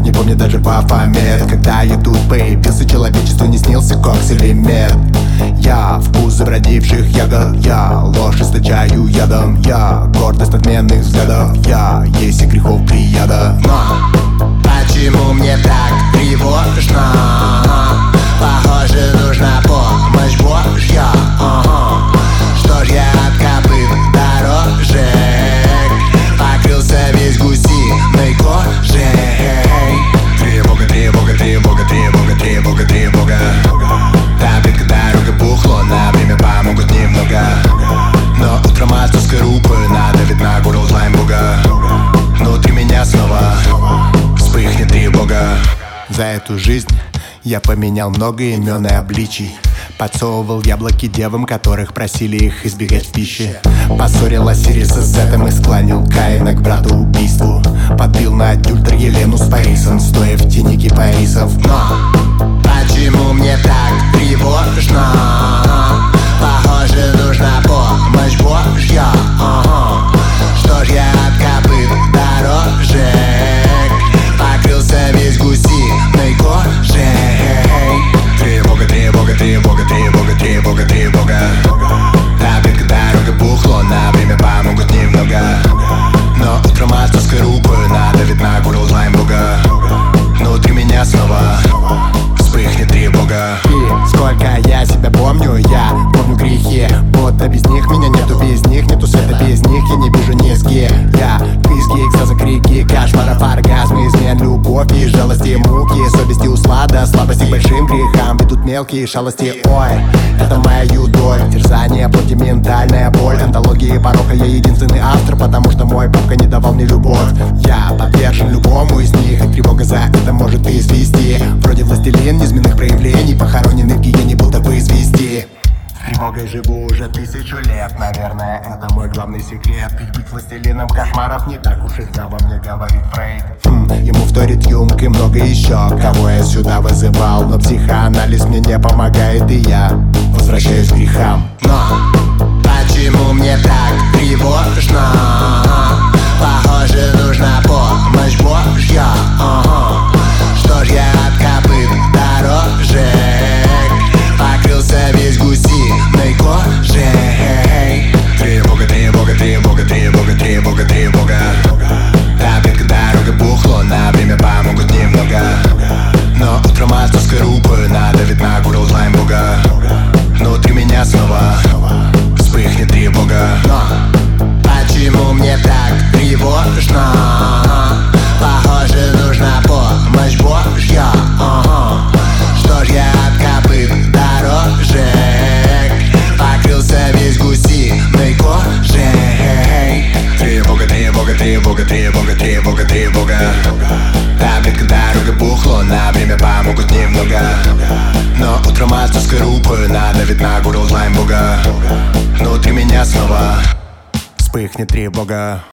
Не помню даже Бафомет. Когда я тут появился, человечеству не снился кокс или мед. Я вкус забродивших ягод, я ложь источаю ядом, я гордость надменных взглядов, я есть и грехов прияда. Но почему мне так тревожно? Похоже, нужна помощь Божья. Что ж я от копыт дорожек покрылся весь гусиной кожей. Тревога, тревога, тревога, тревога, тревога, тревога. Таблетка, дорога, бухло, на время помогут немного. Но утром отцовской рупы надавит на горло злаем Бога. Внутри меня снова вспыхнет тревога. За эту жизнь я поменял много имен и обличий. Подсовывал яблоки девам, которых просили их избегать в пище. Поссорил Осириса с Сетом и склонил Каина к брату убийству. Подбил на адюльтер Елену с Парисом, стоя в тени кипарисов. Но почему мне так тревожно? Похоже, нужна помощь Божья. Что ж я от копыт дорожек покрылся весь гусиной кожей. Тревога, тревога, тревога, тревога, тревога, тревога. Таблетка, дорога, бухло, на время помогут немного. Но утром отцовской рукой надавит на горло злаем Бога. Внутри меня снова вспыхнет тревога. И сколько я себя помню, я помню грехи. Будто без них меня нету, без них нету света, без них я не вижу низги. Я писки, экстаза, крики, кошмаров, оргазмы, измен, любовь и жалости, муки, совести, услада, слабости к большим грехам ведут мелкие шалости. Ой, это мою доль, терзание, плоти, ментальная боль. Антологии порока я единственный автор, потому что мой папка не давал мне любовь. Я подвержен любому из них, и тревога за это может извести. Вроде властелин низменных проявлений, похороненный в гиене будто бы извести. Тревогой живу уже 1000 лет, наверное, это мой главный секрет. Ведь быть властелином кошмаров не так уж и здраво, мне говорит Фрейд. Ему вторит Юнг и много еще, кого я сюда вызывал. Но психоанализ мне не помогает, и я возвращаюсь к грехам. Но почему мне так тревожно? Похоже, нужна помощь Божья. Что ж я от копыт дорожек покрылся весь гусиной кожей. Тревога, тревога, тревога, тревога, тревога, тревога. Таблетка, дорога, бухло, на время помогут немного. Но утром отцовской рукой надавит на горло злаем Бога. Внутри меня снова вспыхнет тревога. Но почему мне так тревожно? Похоже, нужна помощь Божья. Что ж я от копыт дорожек покрылся весь гусиной кожей. Тревога, тревога, тревога, тревога, тревога, тревога. Таблетка, дорога, бухло, на время помогут немного. Но утром отцовской рукой надавит на горло злаем Бога. Внутри меня снова вспыхнет тревога.